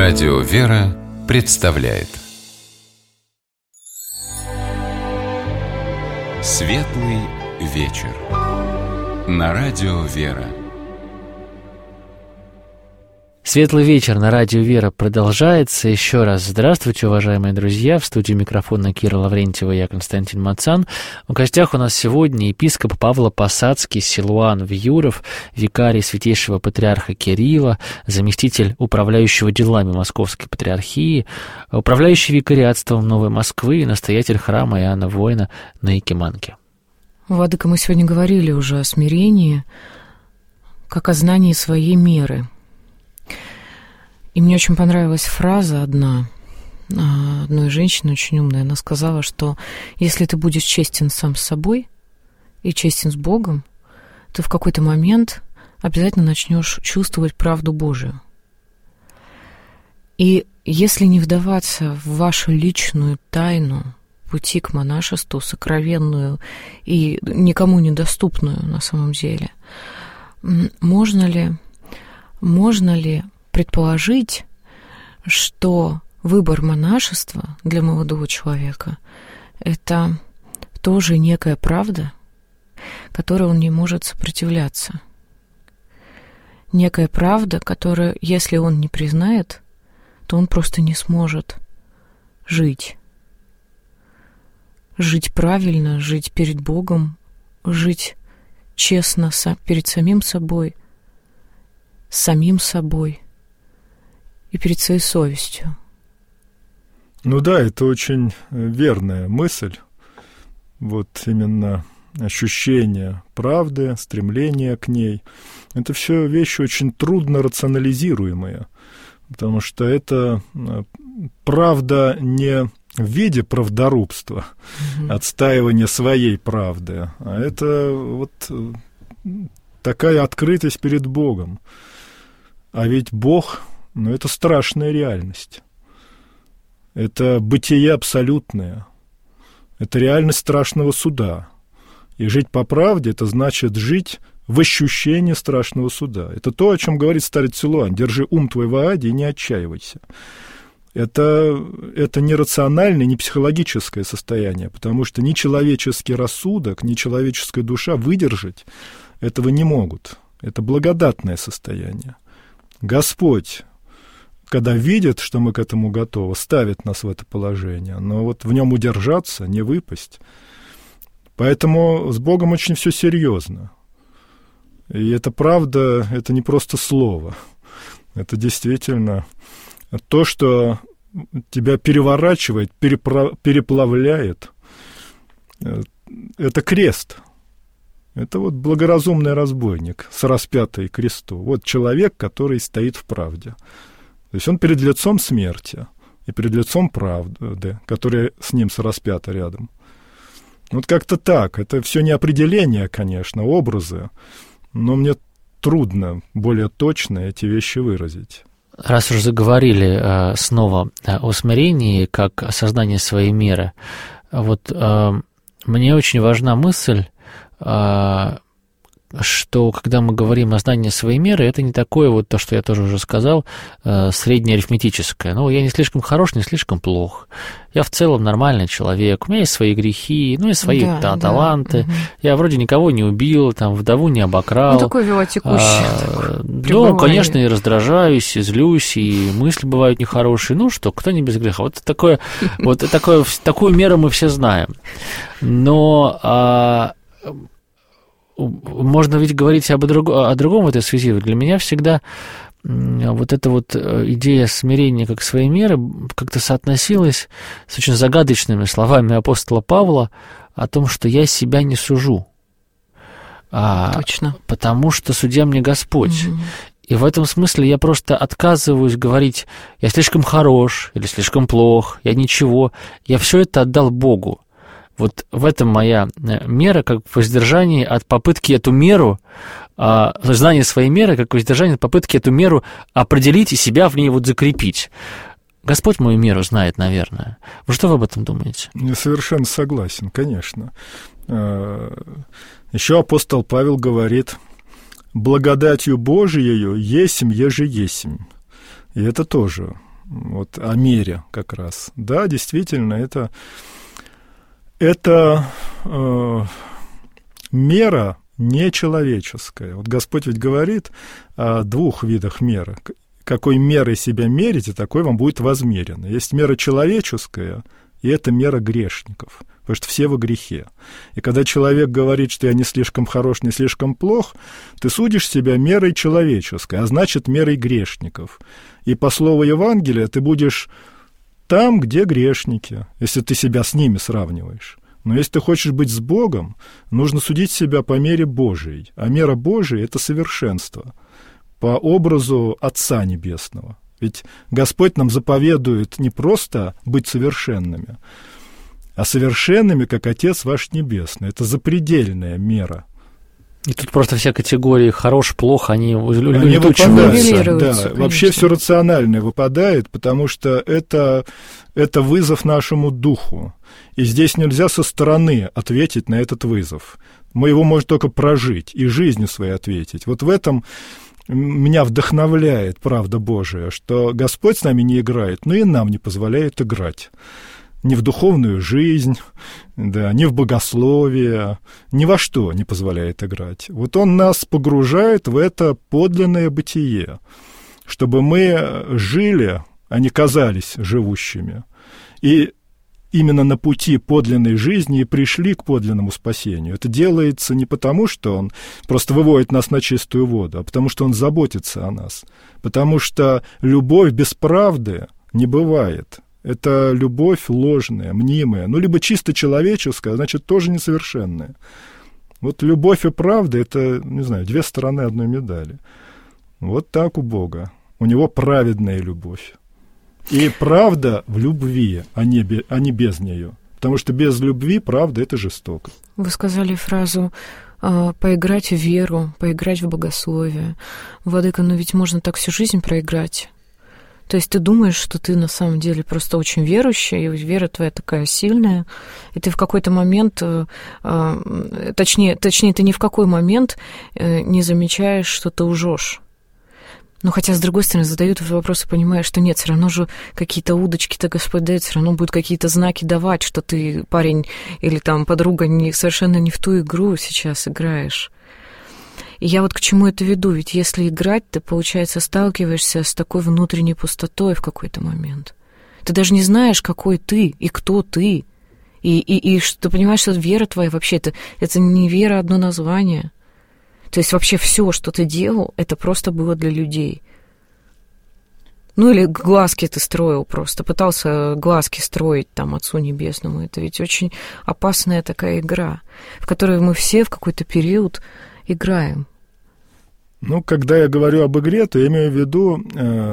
Радио «Вера» представляет Светлый вечер на Радио «Вера». Светлый вечер на Радио «Вера» продолжается. Еще раз здравствуйте, уважаемые друзья. В студии микрофона Кира Лаврентьева, я Константин Мацан. В гостях у нас сегодня епископ Павло-Посадский Силуан Виюров, викарий святейшего патриарха Кирилла, заместитель управляющего делами Московской патриархии, управляющий викариатством Новой Москвы и настоятель храма Иоанна Воина на Якиманке. Владыка, мы сегодня говорили уже о смирении, как о знании своей меры. И мне очень понравилась фраза одной женщины, очень умной. Она сказала, что если ты будешь честен сам с собой и честен с Богом, ты в какой-то момент обязательно начнешь чувствовать правду Божию. И если не вдаваться в вашу личную тайну пути к монашеству, сокровенную и никому недоступную на самом деле, можно ли предположить, что выбор монашества для молодого человека — это тоже некая правда, которой он не может сопротивляться. Некая правда, которая, если он не признает, то он просто не сможет жить. Жить правильно, жить перед Богом, жить честно перед самим собой, с самим собой и перед своей совестью. Ну да, это очень верная мысль. Вот именно ощущение правды, стремление к ней. Это все вещи очень трудно рационализируемые, потому что это правда не в виде правдорубства, отстаивания своей правды, а это вот такая открытость перед Богом. А ведь Бог, это страшная реальность. Это бытие абсолютное. Это реальность страшного суда. И жить по правде — это значит жить в ощущении страшного суда. Это то, о чем говорит старец Силуан. Держи ум твой в ааде и не отчаивайся. Это не рациональное, не психологическое состояние, потому что ни человеческий рассудок, ни человеческая душа выдержать этого не могут. Это благодатное состояние. Господь, когда видит, что мы к этому готовы, ставит нас в это положение, но вот в нем удержаться, не выпасть. Поэтому с Богом очень все серьезно. И это правда, это не просто слово. Это действительно то, что тебя переворачивает, переплавляет. Это крест. Это вот благоразумный разбойник с распятой кресту. Вот человек, который стоит в правде. То есть он перед лицом смерти и перед лицом правды, которая с ним распята рядом. Вот как-то так. Это все не определения, конечно, образы, но мне трудно более точно эти вещи выразить. Раз уже заговорили снова о смирении как осознании своей меры, вот мне очень важна мысль, что когда мы говорим о знании своей меры, это не такое вот то, что я тоже уже сказал, среднеарифметическое. Ну, я не слишком хорош, не слишком плох. Я в целом нормальный человек. У меня есть свои грехи, ну и свои таланты. Угу. Я вроде никого не убил, там, вдову не обокрал. Ну, такой велотекущий. Ну, конечно, и раздражаюсь, и злюсь, и мысли бывают нехорошие. Ну что, кто не без греха? Вот такую меру мы все знаем. Но можно ведь говорить о другом в этой связи. Для меня всегда вот эта вот идея смирения как своей меры как-то соотносилась с очень загадочными словами апостола Павла о том, что я себя не сужу. Точно. Потому что судья мне Господь. Угу. И в этом смысле я просто отказываюсь говорить, я слишком хорош или слишком плох, я ничего. Я все это отдал Богу. Вот в этом моя мера, как воздержание от попытки эту меру, знание своей меры, как воздержание от попытки эту меру определить и себя в ней вот закрепить. Господь мою меру знает, наверное. Вы что вы об этом думаете? Я совершенно согласен, конечно. Еще апостол Павел говорит: благодатью Божиею есмь еже есмь. И это тоже вот о мере как раз. Да, действительно, это мера нечеловеческая. Вот Господь ведь говорит о двух видах меры. Какой мерой себя мерите, такой вам будет возмерено. Есть мера человеческая, и это мера грешников, потому что все во грехе. И когда человек говорит, что я не слишком хорош, не слишком плох, ты судишь себя мерой человеческой, а значит, мерой грешников. И по слову Евангелия ты будешь там, где грешники, если ты себя с ними сравниваешь. Но если ты хочешь быть с Богом, нужно судить себя по мере Божией. А мера Божия — это совершенство, по образу Отца Небесного. Ведь Господь нам заповедует не просто быть совершенными, а совершенными, как Отец ваш Небесный. Это запредельная мера. И тут просто все категории хорош, плохо, они выпадают. Да, конечно. вообще все рациональное выпадает, потому что это вызов нашему духу. И здесь нельзя со стороны ответить на этот вызов. Мы его можем только прожить и жизнью своей ответить. Вот в этом меня вдохновляет правда Божия, что Господь с нами не играет, но и нам не позволяет играть. Ни в духовную жизнь, да, ни в богословие, ни во что не позволяет играть. Вот Он нас погружает в это подлинное бытие, чтобы мы жили, а не казались живущими. И именно на пути подлинной жизни и пришли к подлинному спасению. Это делается не потому, что Он просто выводит нас на чистую воду, а потому что Он заботится о нас. Потому что любовь без правды не бывает. Это любовь ложная, мнимая, либо чисто человеческая, значит, тоже несовершенная. Вот любовь и правда — это, не знаю, две стороны одной медали. Вот так у Бога. У Него праведная любовь. И правда в любви, а не без нее. Потому что без любви правда — это жестоко. Вы сказали фразу «поиграть в веру», «поиграть в богословие». Владыка, но ведь можно так всю жизнь проиграть. То есть ты думаешь, что ты на самом деле просто очень верующая, и вера твоя такая сильная, и ты в какой-то момент, точнее, ты ни в какой момент не замечаешь, что ты лжешь. Но хотя, с другой стороны, задают этот вопрос и понимаешь, что нет, все равно же какие-то удочки-то Господь дает, все равно будут какие-то знаки давать, что ты, парень или там подруга, совершенно не в ту игру сейчас играешь. И я вот к чему это веду? Ведь если играть, ты, получается, сталкиваешься с такой внутренней пустотой в какой-то момент. Ты даже не знаешь, какой ты и кто ты. И что ты понимаешь, что вера твоя вообще, это не вера, одно название. То есть вообще все, что ты делал, это просто было для людей. Или глазки ты строил просто, пытался глазки строить там Отцу Небесному. Это ведь очень опасная такая игра, в которой мы все в какой-то период играем. Когда я говорю об игре, то я имею в виду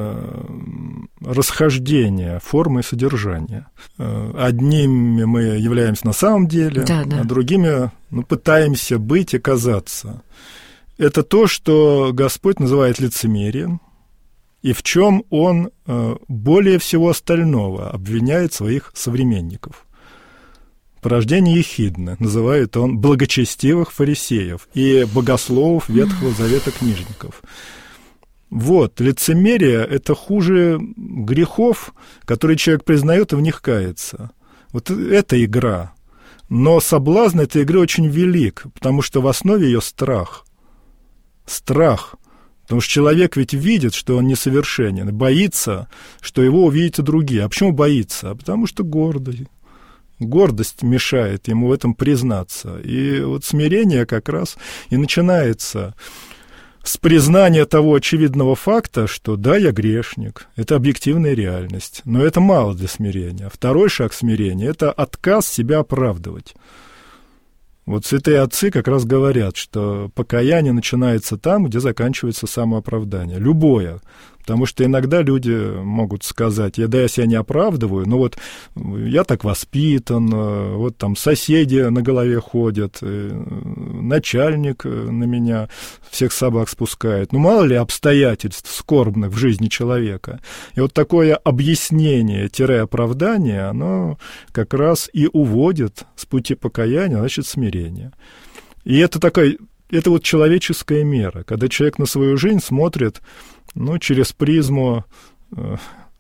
расхождение формы и содержания. Одними мы являемся на самом деле, а другими пытаемся быть и казаться. Это то, что Господь называет лицемерием, и в чем Он более всего остального обвиняет своих современников. Порождение ехидно, называет он благочестивых фарисеев и богословов Ветхого Завета книжников. Вот, лицемерие — это хуже грехов, которые человек признает и в них кается. Вот это игра. Но соблазн этой игры очень велик, потому что в основе ее страх. Страх. Потому что человек ведь видит, что он несовершенен, боится, что его увидят и другие. А почему боится? Потому что гордый. Гордость мешает ему в этом признаться. И вот смирение как раз и начинается с признания того очевидного факта, что да, я грешник, это объективная реальность, но это мало для смирения. Второй шаг смирения — это отказ себя оправдывать. Вот святые отцы как раз говорят, что покаяние начинается там, где заканчивается самооправдание. Любое. Потому что иногда люди могут сказать: я себя не оправдываю, но вот я так воспитан, вот там соседи на голове ходят, начальник на меня всех собак спускает. Мало ли обстоятельств скорбных в жизни человека. И вот такое объяснение-оправдание, оно как раз и уводит с пути покаяния, значит, смирения. И это вот человеческая мера, когда человек на свою жизнь смотрит через призму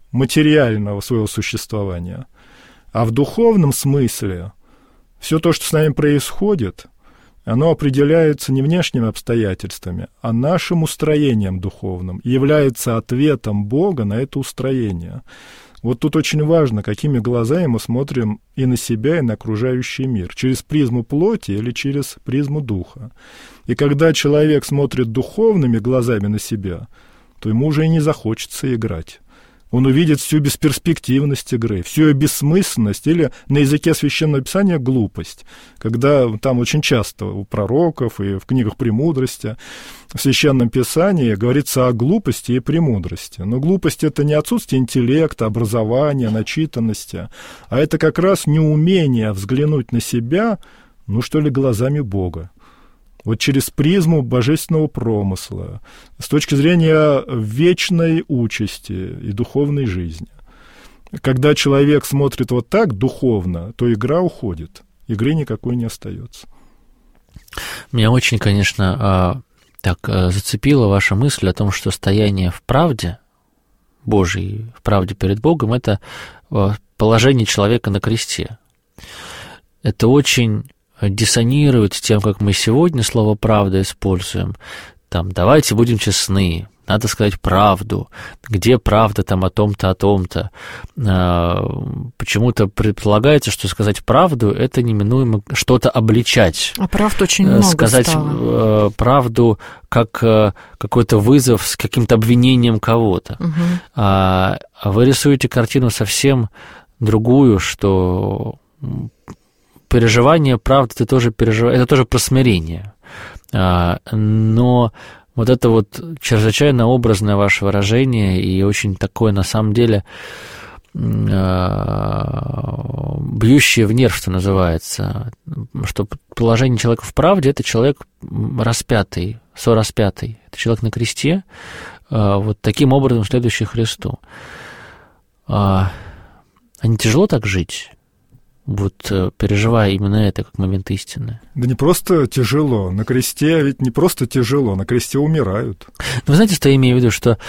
материального своего существования. А в духовном смысле все то, что с нами происходит, оно определяется не внешними обстоятельствами, а нашим устроением духовным, и является ответом Бога на это устроение. Вот тут очень важно, какими глазами мы смотрим и на себя, и на окружающий мир. Через призму плоти или через призму духа. И когда человек смотрит духовными глазами на себя, то ему уже и не захочется играть. Он увидит всю бесперспективность игры, всю ее бессмысленность, или на языке Священного Писания глупость, когда там очень часто у пророков и в книгах «Премудрости» в Священном Писании говорится о глупости и премудрости. Но глупость — это не отсутствие интеллекта, образования, начитанности, а это как раз неумение взглянуть на себя, глазами Бога. Вот через призму божественного промысла, с точки зрения вечной участи и духовной жизни. Когда человек смотрит вот так духовно, то игра уходит, игры никакой не остается. Меня очень, конечно, так зацепила ваша мысль о том, что стояние в правде Божьей, в правде перед Богом, это положение человека на кресте. Это очень диссонирует с тем, как мы сегодня слово «правда» используем. Там, давайте будем честны, надо сказать правду. Где правда там о том-то, о том-то? Почему-то предполагается, что сказать правду — это неминуемо что-то обличать. А правд очень много сказать стало. Правду как какой-то вызов с каким-то обвинением кого-то. Угу. А вы рисуете картину совсем другую, что переживание правды это тоже про смирение. Но вот это вот чрезвычайно образное ваше выражение и очень такое, на самом деле, бьющее в нерв, что называется, что положение человека в правде — это человек распятый, сораспятый, это человек на кресте, вот таким образом следующий Христу. А не тяжело так жить? Вот переживая именно это как момент истины. Да не просто тяжело. На кресте ведь не просто тяжело, на кресте умирают. Вы знаете, что я имею в виду, что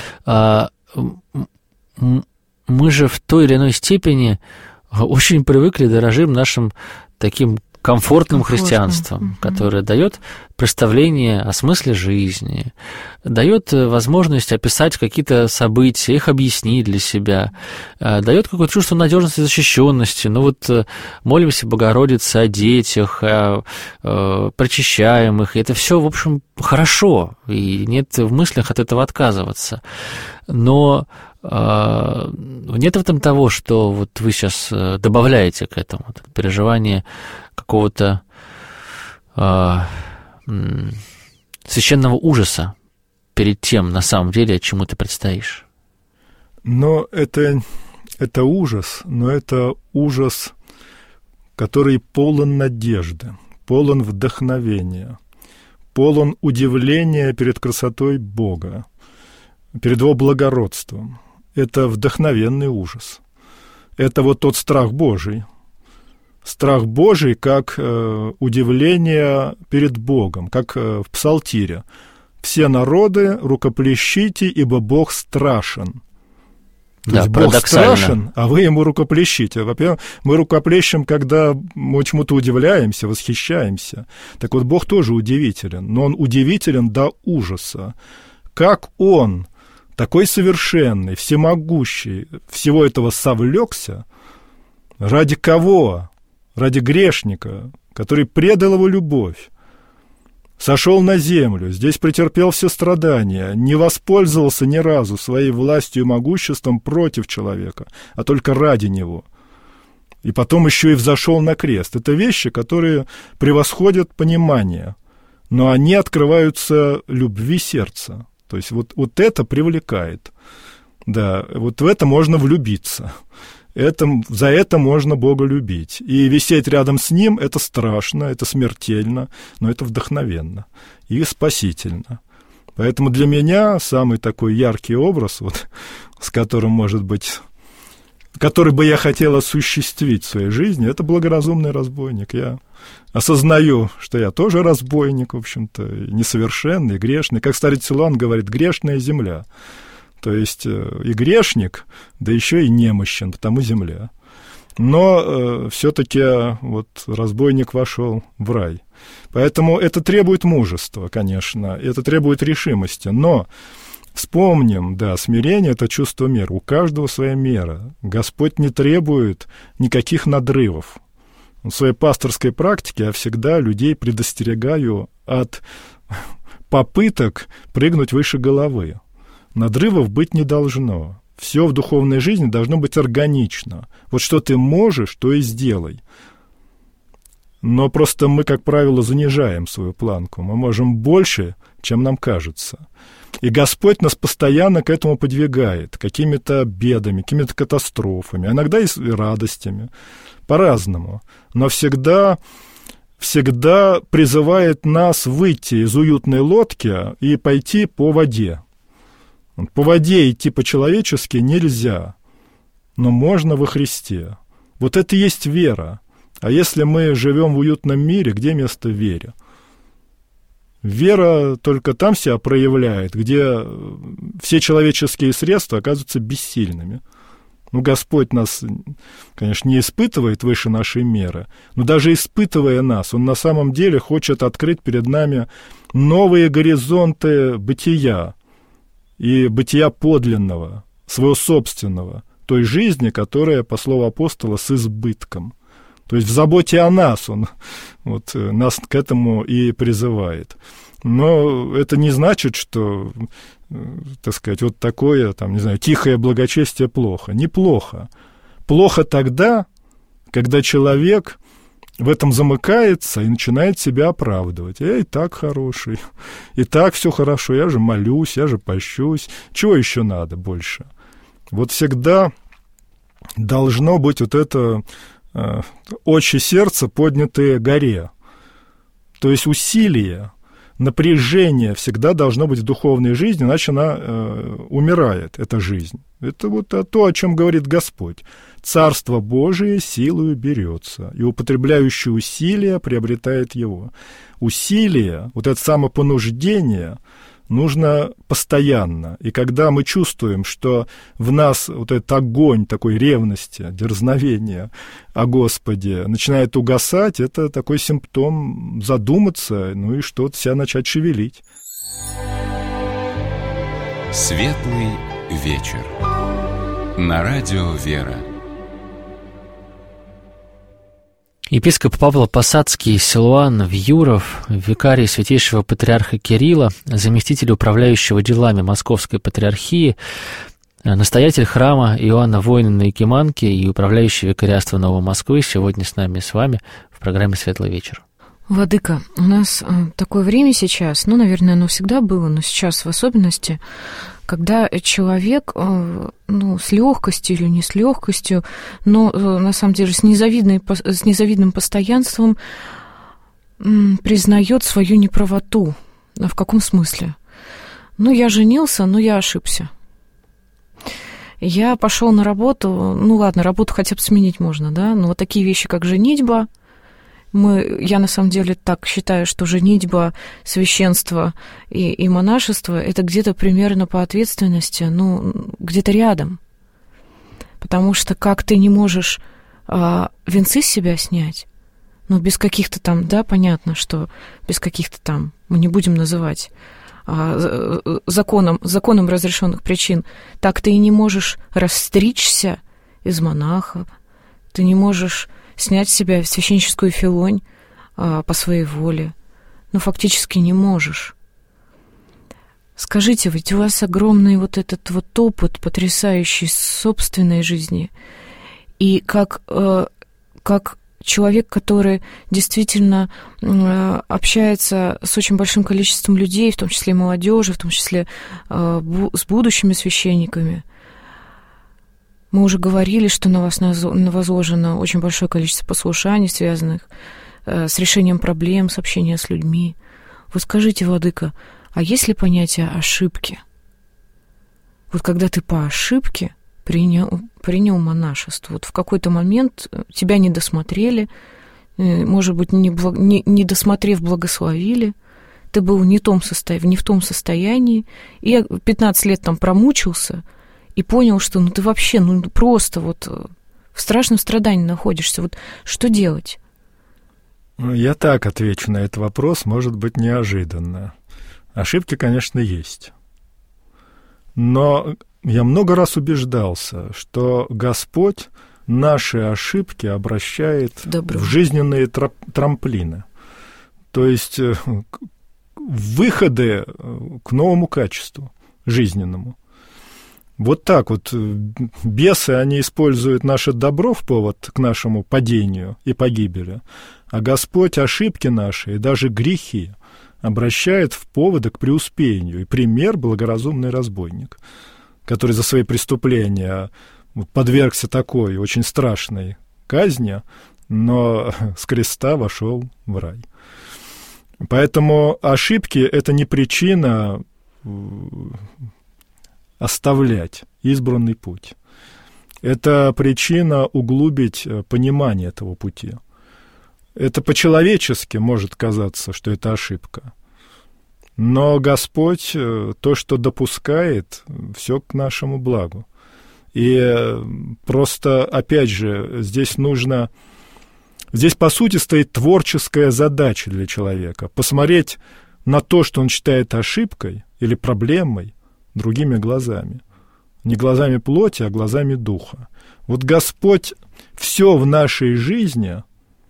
мы же в той или иной степени очень привыкли, дорожим нашим таким комфортным христианством, которое дает представление о смысле жизни, дает возможность описать какие-то события, их объяснить для себя, дает какое-то чувство надежности и защищенности. Ну вот молимся Богородице о детях, причащаем их, и это все, в общем, хорошо, и нет в мыслях от этого отказываться. Но нет в этом того, что вот вы сейчас добавляете к этому, переживание какого-то священного ужаса перед тем, на самом деле, чему ты предстоишь. Но это ужас, но это ужас, который полон надежды, полон вдохновения, полон удивления перед красотой Бога, перед Его благородством. Это вдохновенный ужас. Это вот тот страх Божий. Страх Божий как удивление перед Богом, как в Псалтире. «Все народы, рукоплещите, ибо Бог страшен». То есть Бог страшен, а вы Ему рукоплещите. Во-первых, мы рукоплещем, когда мы чему-то удивляемся, восхищаемся. Так вот, Бог тоже удивителен, но Он удивителен до ужаса. Как Он, такой совершенный, всемогущий, всего этого совлекся, ради кого? Ради грешника, который предал его любовь, сошел на землю, здесь претерпел все страдания, не воспользовался ни разу своей властью и могуществом против человека, а только ради него. И потом еще и взошел на крест. Это вещи, которые превосходят понимание, но они открываются любви сердца. То есть вот это привлекает. Да, вот в это можно влюбиться. За это можно Бога любить. И висеть рядом с Ним — это страшно, это смертельно, но это вдохновенно и спасительно. Поэтому для меня самый такой яркий образ, вот, с которым, может быть, который бы я хотел осуществить в своей жизни, это благоразумный разбойник. Я осознаю, что я тоже разбойник, в общем-то, несовершенный, грешный. Как старец Силуан говорит, грешная земля. То есть и грешник, да еще и немощен, потому земля. Но все-таки вот разбойник вошел в рай. Поэтому это требует мужества, конечно, это требует решимости. Но вспомним, да, смирение – это чувство меры. У каждого своя мера. Господь не требует никаких надрывов. В своей пасторской практике я всегда людей предостерегаю от попыток прыгнуть выше головы. Надрывов быть не должно. Все в духовной жизни должно быть органично. Вот что ты можешь, то и сделай. Но просто мы, как правило, занижаем свою планку. Мы можем больше, чем нам кажется. И Господь нас постоянно к этому подвигает. Какими-то бедами, какими-то катастрофами, иногда и радостями. По-разному. Но всегда призывает нас выйти из уютной лодки и пойти по воде. По воде идти по-человечески нельзя, но можно во Христе. Вот это и есть вера. А если мы живем в уютном мире, где место вере? Вера только там себя проявляет, где все человеческие средства оказываются бессильными. Ну, Господь нас, конечно, не испытывает выше нашей меры, но даже испытывая нас, Он на самом деле хочет открыть перед нами новые горизонты бытия и бытия подлинного, своего собственного, той жизни, которая, по слову апостола, с избытком. То есть в заботе о нас Он вот, нас к этому и призывает. Но это не значит, что, так сказать, вот такое, там, не знаю, тихое благочестие плохо. Неплохо. Плохо тогда, когда человек в этом замыкается и начинает себя оправдывать. Я и так хороший, и так все хорошо, я же молюсь, я же пощусь. Чего еще надо больше? Вот всегда должно быть вот это очи сердца, поднятые горе. То есть усилие, напряжение всегда должно быть в духовной жизни, иначе она умирает, эта жизнь. Это вот то, о чем говорит Господь. Царство Божие силою берется, и употребляющий усилия приобретает его. Усилие, вот это самопонуждение, нужно постоянно. И когда мы чувствуем, что в нас вот этот огонь такой ревности, дерзновения о Господе начинает угасать, это такой симптом задуматься, ну и что-то себя начать шевелить. Светлый вечер. На радио «Вера». Епископ Павел Посадский Силуан Вьюров, викарий святейшего патриарха Кирилла, заместитель управляющего делами Московской патриархии, настоятель храма Иоанна Воина на Якиманке и управляющий викариатства Новой Москвы сегодня с нами и с вами в программе «Светлый вечер». Владыка, у нас такое время сейчас, ну, наверное, оно всегда было, но сейчас в особенности, когда человек, ну, с легкостью или не с легкостью, но на самом деле с незавидным постоянством признает свою неправоту. А в каком смысле? Ну, я женился, но я ошибся. Я пошел на работу, ну ладно, работу хотя бы сменить можно, да, но вот такие вещи, как женитьба, я на самом деле так считаю, что женитьба, священство и монашество — это где-то примерно по ответственности, ну, где-то рядом. Потому что как ты не можешь венцы с себя снять, ну, без каких-то там, да, понятно, что без каких-то там, мы не будем называть законом разрешенных причин, так ты и не можешь расстричься из монаха, ты не можешь снять с себя священническую филонь по своей воле. Ну, фактически не можешь. Скажите, ведь у вас огромный вот этот вот опыт потрясающий собственной жизни. И как человек, который действительно общается с очень большим количеством людей, в том числе и молодежи, в том числе с будущими священниками, мы уже говорили, что на вас возложено очень большое количество послушаний, связанных с решением проблем, с общением с людьми. Вот скажите, владыка, а есть ли понятие ошибки? Вот когда ты по ошибке принял монашество, вот в какой-то момент тебя не досмотрели, может быть, не досмотрев, благословили, ты был не в том состоянии, и я 15 лет там промучился, и понял, что ты вообще, просто вот в страшном страдании находишься. Вот что делать? Я так отвечу на этот вопрос, может быть, неожиданно. Ошибки, конечно, есть. Но я много раз убеждался, что Господь наши ошибки обращает в жизненные трамплины. То есть выходы к новому качеству жизненному. Вот так вот бесы, они используют наше добро в повод к нашему падению и погибели, а Господь ошибки наши и даже грехи обращает в поводы к преуспению. И пример — благоразумный разбойник, который за свои преступления подвергся такой очень страшной казни, но с креста вошел в рай. Поэтому ошибки — это не причина оставлять избранный путь. Это причина углубить понимание этого пути. Это по-человечески может казаться, что это ошибка. Но Господь то, что допускает, все к нашему благу. И просто, опять же, здесь, по сути, стоит творческая задача для человека. Посмотреть на то, что он считает ошибкой или проблемой, другими глазами. Не глазами плоти, а глазами духа. Вот Господь все в нашей жизни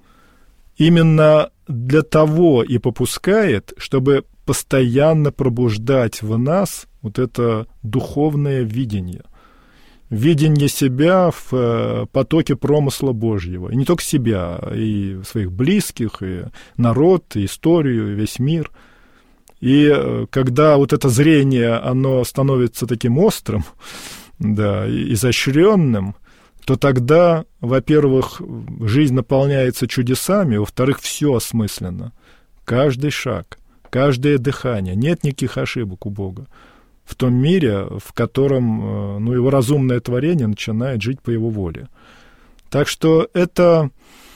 именно для того и попускает, чтобы постоянно пробуждать в нас вот это духовное видение. Видение себя в потоке промысла Божьего. И не только себя, и своих близких, и народ, и историю, и весь мир. И когда вот это зрение, оно становится таким острым, да, изощренным, то тогда, во-первых, жизнь наполняется чудесами, во-вторых, все осмысленно. Каждый шаг, каждое дыхание. Нет никаких ошибок у Бога в том мире, в котором его разумное творение начинает жить по его воле. Так что это,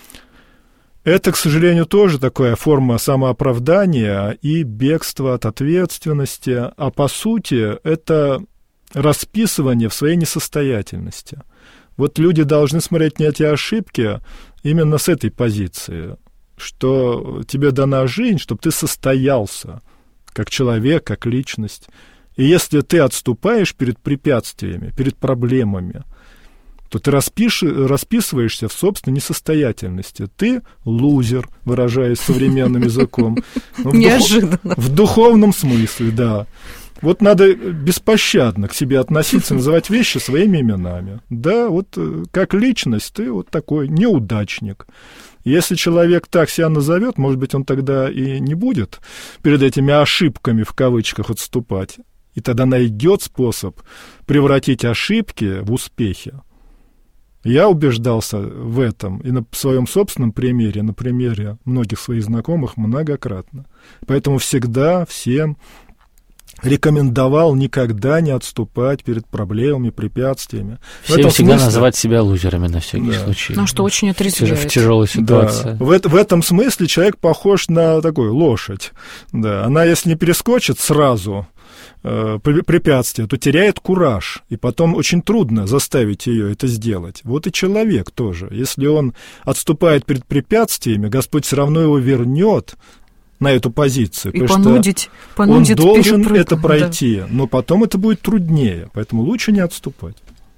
к сожалению, тоже такая форма самооправдания и бегства от ответственности, а по сути это расписывание в своей несостоятельности. Вот люди должны смотреть на эти ошибки именно с этой позиции, что тебе дана жизнь, чтобы ты состоялся как человек, как личность. И если ты отступаешь перед препятствиями, перед проблемами, то ты расписываешься в собственной несостоятельности. Ты лузер, выражаясь современным языком. Неожиданно. В духовном смысле, да. Вот надо беспощадно к себе относиться, называть вещи своими именами. Да, вот как личность ты вот такой неудачник. Если человек так себя назовет, может быть, он тогда и не будет перед этими ошибками, в кавычках, отступать. И тогда найдет способ превратить ошибки в успехи. Я убеждался в этом и на своем собственном примере, на примере многих своих знакомых многократно. Поэтому всегда всем рекомендовал никогда не отступать перед проблемами, препятствиями. Всем всегда называть себя лузерами на всякий случай. Ну, что очень отрезвляет. В тяжелой ситуации. Да. В этом смысле человек похож на такую лошадь. Да. Она, если не перескочит сразу препятствие, то теряет кураж, и потом очень трудно заставить ее это сделать. Вот и человек тоже. Если он отступает перед препятствиями, Господь все равно его вернет на эту позицию. И понудит он должен это пройти, да. Но потом это будет труднее, поэтому лучше не отступать.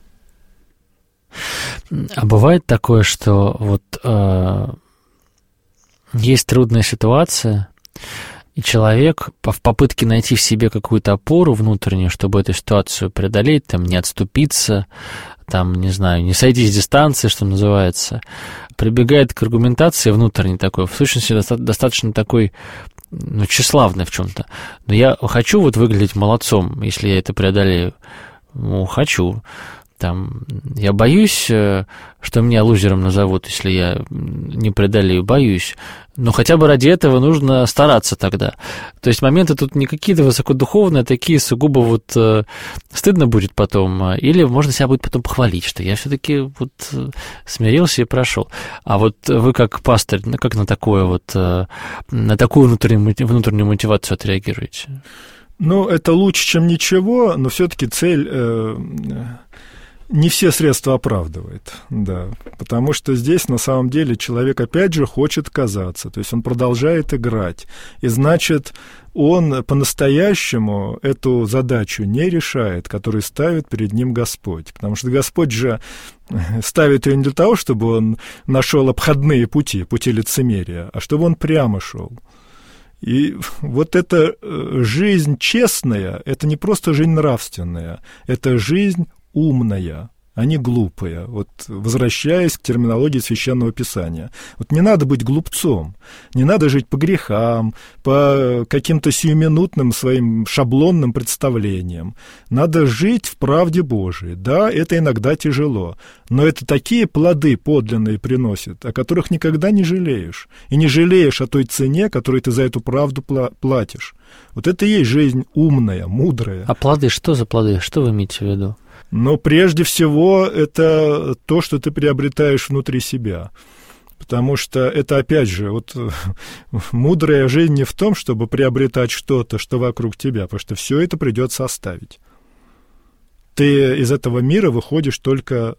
А бывает такое, что вот есть трудная ситуация, и человек в попытке найти в себе какую-то опору внутреннюю, чтобы эту ситуацию преодолеть, там, не отступиться, там, не знаю, не сойти с дистанции, что называется, прибегает к аргументации внутренней такой, в сущности, достаточно такой, тщеславной в чем-то. Но я хочу вот выглядеть молодцом, если я это преодолею. Хочу. Там, я боюсь, что меня лузером назовут, если я не преодолею, боюсь. Но хотя бы ради этого нужно стараться тогда. То есть моменты тут не какие-то высокодуховные, а такие сугубо вот стыдно будет потом, или можно себя будет потом похвалить, что я все-таки вот смирился и прошел. А вот вы как пастырь, как на такое вот, на такую внутреннюю мотивацию отреагируете? Ну, это лучше, чем ничего, но все-таки цель не все средства оправдывает, да, потому что здесь на самом деле человек опять же хочет казаться, то есть он продолжает играть, и значит, он по-настоящему эту задачу не решает, которую ставит перед ним Господь, потому что Господь же ставит ее не для того, чтобы он нашел обходные пути лицемерия, а чтобы он прямо шел. И вот эта жизнь честная, это не просто жизнь нравственная, это жизнь умная, а не глупая. Вот возвращаясь к терминологии Священного Писания. Вот не надо быть глупцом, не надо жить по грехам, по каким-то сиюминутным своим шаблонным представлениям. Надо жить в правде Божией. Да, это иногда тяжело, но это такие плоды подлинные приносит, о которых никогда не жалеешь. И не жалеешь о той цене, которую ты за эту правду платишь. Вот это и есть жизнь умная, мудрая. А плоды, что за плоды? Что вы имеете в виду? Но прежде всего это то, что ты приобретаешь внутри себя. Потому что это, опять же, вот мудрая жизнь не в том, чтобы приобретать что-то, что вокруг тебя, потому что все это придется оставить. Ты из этого мира выходишь только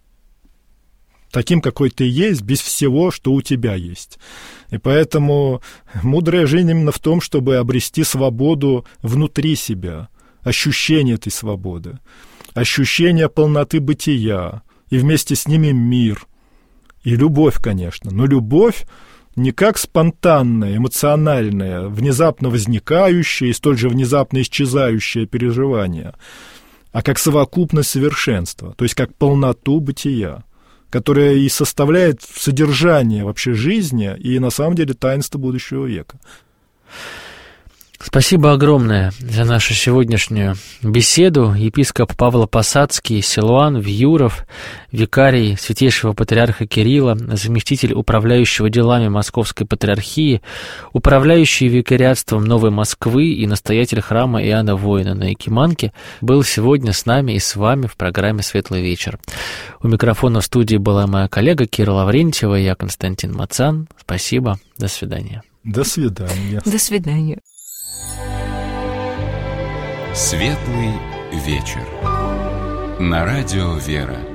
таким, какой ты есть, без всего, что у тебя есть. И поэтому мудрая жизнь именно в том, чтобы обрести свободу внутри себя, ощущение этой свободы, ощущение полноты бытия, и вместе с ними мир, и любовь, конечно. Но любовь не как спонтанное, эмоциональное, внезапно возникающее и столь же внезапно исчезающее переживание, а как совокупность совершенства, то есть как полноту бытия, которая и составляет содержание вообще жизни и на самом деле таинство будущего века. Спасибо огромное за нашу сегодняшнюю беседу. Епископ Павел Посадский, Силуан Вьюров, викарий Святейшего Патриарха Кирилла, заместитель управляющего делами Московской Патриархии, управляющий викариатством Новой Москвы и настоятель храма Иоанна Воина на Якиманке, был сегодня с нами и с вами в программе «Светлый вечер». У микрофона в студии была моя коллега Кира Лаврентьева и я, Константин Мацан. Спасибо. До свидания. До свидания. До свидания. Светлый вечер. На радио «Вера».